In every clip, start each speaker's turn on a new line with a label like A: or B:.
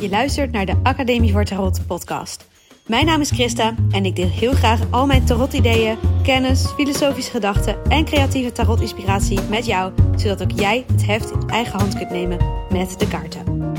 A: Je luistert naar de Academie voor Tarot podcast. Mijn naam is Christa en ik deel heel graag al mijn tarot-ideeën, kennis, filosofische gedachten en creatieve tarot-inspiratie met jou, zodat ook jij het heft in eigen hand kunt nemen met de kaarten.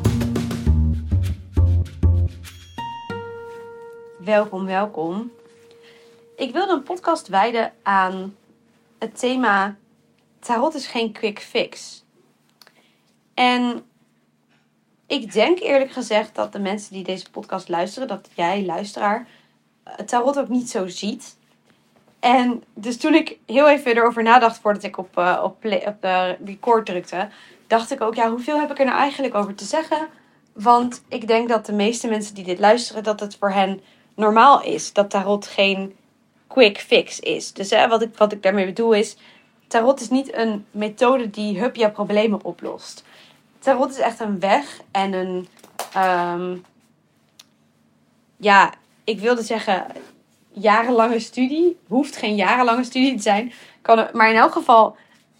A: Welkom. Ik wilde een podcast wijden aan het thema tarot is geen quick fix. En ik denk eerlijk gezegd dat de mensen die deze podcast luisteren, dat jij, luisteraar, het tarot ook niet zo ziet. En dus toen ik heel even erover nadacht voordat ik op de record drukte, dacht ik ook, hoeveel heb ik er nou eigenlijk over te zeggen? Want ik denk dat de meeste mensen die dit luisteren, dat het voor hen normaal is dat tarot geen quick fix is. Dus wat ik daarmee bedoel is, tarot is niet een methode die jouw problemen oplost. Tarot is echt een weg en ik wilde zeggen jarenlange studie. Hoeft geen jarenlange studie te zijn. Maar in elk geval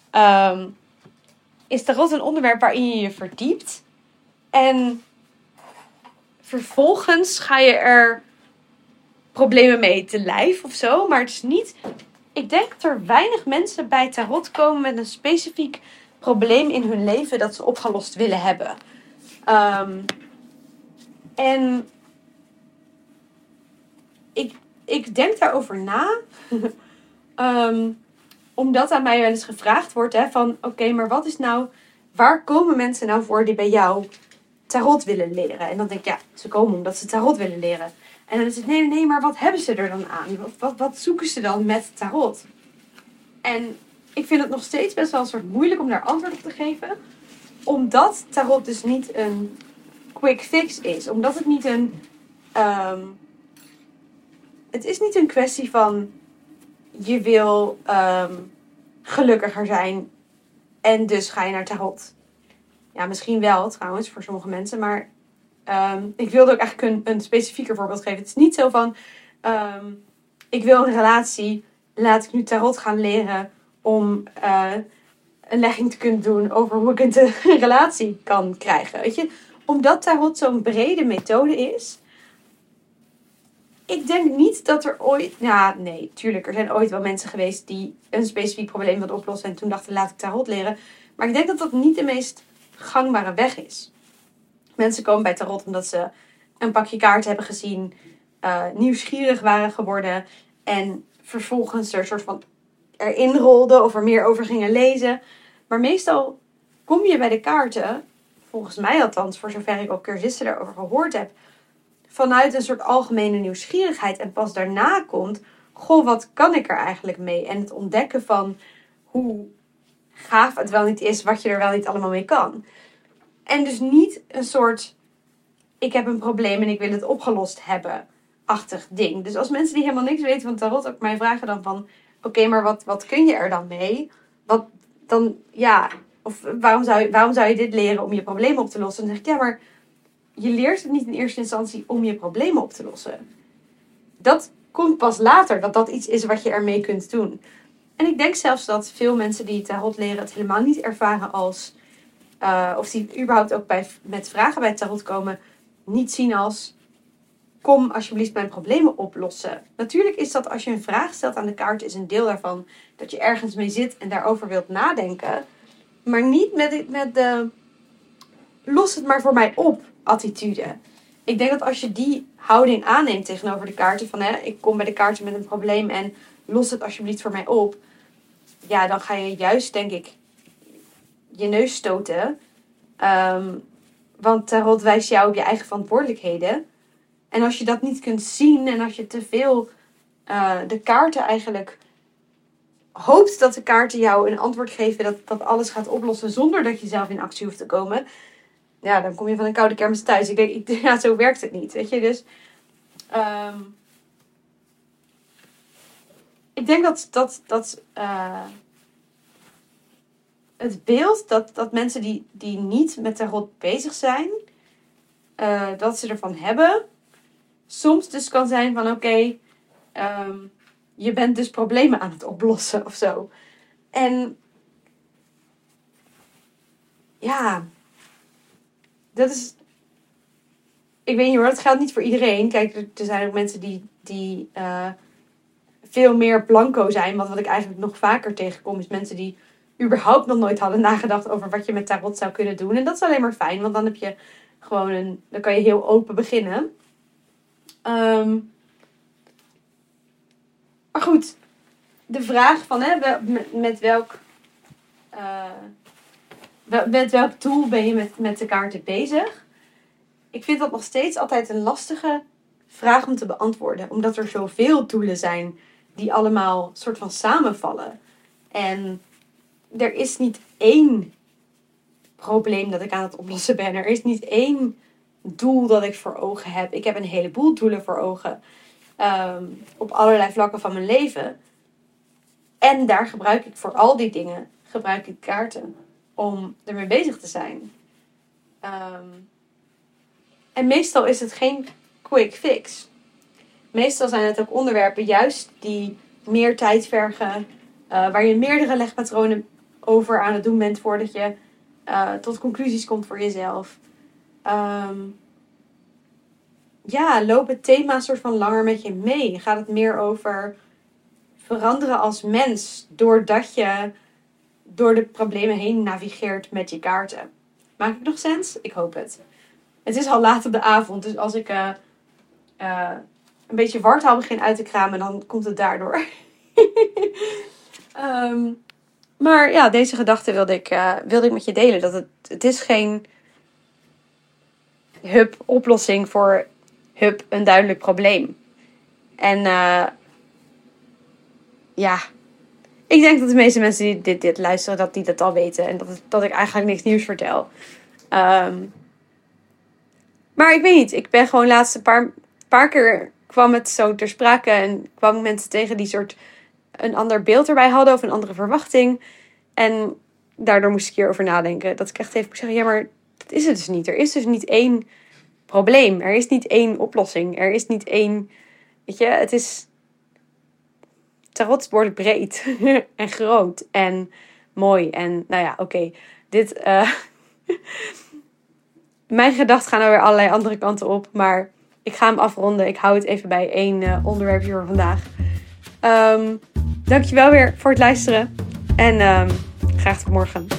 A: is tarot een onderwerp waarin je je verdiept. En vervolgens ga je er problemen mee te lijf of zo. Maar het is niet. Ik denk dat er weinig mensen bij tarot komen met een specifiek probleem in hun leven dat ze opgelost willen hebben. En ik denk daarover na. Omdat aan mij wel eens gevraagd wordt van oké, maar wat is nou, waar komen mensen nou voor die bij jou tarot willen leren? En dan denk ik, ze komen omdat ze tarot willen leren. En dan is het nee, maar wat hebben ze er dan aan? Wat zoeken ze dan met tarot? En ik vind het nog steeds best wel een soort moeilijk om daar antwoord op te geven. Omdat tarot dus niet een quick fix is. Omdat het niet een het is niet een kwestie van je wil gelukkiger zijn en dus ga je naar tarot. Ja, misschien wel trouwens voor sommige mensen. Maar ik wilde ook eigenlijk een specifieker voorbeeld geven. Het is niet zo van ik wil een relatie, laat ik nu tarot gaan leren om een legging te kunnen doen over hoe ik een relatie kan krijgen. Weet je? Omdat tarot zo'n brede methode is. Ik denk niet dat er ooit. Ja, nee, tuurlijk. Er zijn ooit wel mensen geweest die een specifiek probleem wilden oplossen en toen dachten, laat ik tarot leren. Maar ik denk dat dat niet de meest gangbare weg is. Mensen komen bij tarot omdat ze een pakje kaarten hebben gezien, nieuwsgierig waren geworden en vervolgens er een soort van erin rolden of er meer over gingen lezen. Maar meestal kom je bij de kaarten, volgens mij althans, voor zover ik ook cursisten daarover gehoord heb, vanuit een soort algemene nieuwsgierigheid. En pas daarna komt, wat kan ik er eigenlijk mee? En het ontdekken van hoe gaaf het wel niet is, wat je er wel niet allemaal mee kan. En dus niet een soort, ik heb een probleem en ik wil het opgelost hebben-achtig ding. Dus als mensen die helemaal niks weten van tarot ook mij vragen dan van, oké, maar wat kun je er dan mee? Wat dan, of waarom zou je dit leren om je problemen op te lossen? Dan zeg ik, maar je leert het niet in eerste instantie om je problemen op te lossen. Dat komt pas later, dat iets is wat je ermee kunt doen. En ik denk zelfs dat veel mensen die tarot leren het helemaal niet ervaren als, of die überhaupt ook met vragen bij tarot komen, niet zien als, kom alsjeblieft mijn problemen oplossen. Natuurlijk is dat als je een vraag stelt aan de kaart, is een deel daarvan dat je ergens mee zit en daarover wilt nadenken. Maar niet met de los het maar voor mij op attitude. Ik denk dat als je die houding aanneemt tegenover de kaarten, van ik kom bij de kaarten met een probleem en los het alsjeblieft voor mij op. Ja, dan ga je juist, denk ik, je neus stoten. Want tarot wijst jou op je eigen verantwoordelijkheden. En als je dat niet kunt zien en als je te veel de kaarten eigenlijk hoopt dat de kaarten jou een antwoord geven dat alles gaat oplossen zonder dat je zelf in actie hoeft te komen. Ja, dan kom je van een koude kermis thuis. Ik denk, zo werkt het niet, weet je. Dus ik denk dat het beeld dat mensen die niet met tarot bezig zijn, dat ze ervan hebben, soms dus kan zijn van oké, je bent dus problemen aan het oplossen of zo. En ja, dat is ik weet niet hoor, dat geldt niet voor iedereen. Kijk, er zijn ook mensen die veel meer blanco zijn. Want wat ik eigenlijk nog vaker tegenkom is mensen die überhaupt nog nooit hadden nagedacht over wat je met tarot zou kunnen doen. En dat is alleen maar fijn, want dan heb je gewoon dan kan je heel open beginnen. Maar goed, de vraag van met welk tool ben je met de kaarten bezig? Ik vind dat nog steeds altijd een lastige vraag om te beantwoorden. Omdat er zoveel tools zijn die allemaal soort van samenvallen. En er is niet één probleem dat ik aan het oplossen ben. Er is niet één doel dat ik voor ogen heb. Ik heb een heleboel doelen voor ogen. Op allerlei vlakken van mijn leven. En daar gebruik ik voor al die dingen kaarten. Om ermee bezig te zijn. En meestal is het geen quick fix. Meestal zijn het ook onderwerpen juist die meer tijd vergen. Waar je meerdere legpatronen over aan het doen bent voordat je tot conclusies komt voor jezelf. Lopen thema's soort van langer met je mee. Gaat het meer over veranderen als mens. Doordat je door de problemen heen navigeert met je kaarten. Maakt het nog sens? Ik hoop het. Het is al laat op de avond. Dus als ik een beetje wartaal begin uit te kramen, dan komt het daardoor. Maar ja, deze gedachte wilde ik met je delen. Dat het is geen oplossing voor een duidelijk probleem. En ik denk dat de meeste mensen die dit luisteren, dat die dat al weten. En dat ik eigenlijk niks nieuws vertel. Maar ik weet niet. Ik ben gewoon laatst een paar keer kwam het zo ter sprake. En kwam mensen tegen die soort een ander beeld erbij hadden. Of een andere verwachting. En daardoor moest ik hierover nadenken. Dat ik echt even moest zeggen, ja, maar dat is het dus niet. Er is dus niet één probleem. Er is niet één oplossing. Er is niet één, weet je, het is tarot wordt breed en groot en mooi. En nou ja, oké. Dit, mijn gedachten gaan er weer allerlei andere kanten op. Maar ik ga hem afronden. Ik hou het even bij één onderwerpje voor vandaag. Dankjewel weer voor het luisteren. En graag tot morgen.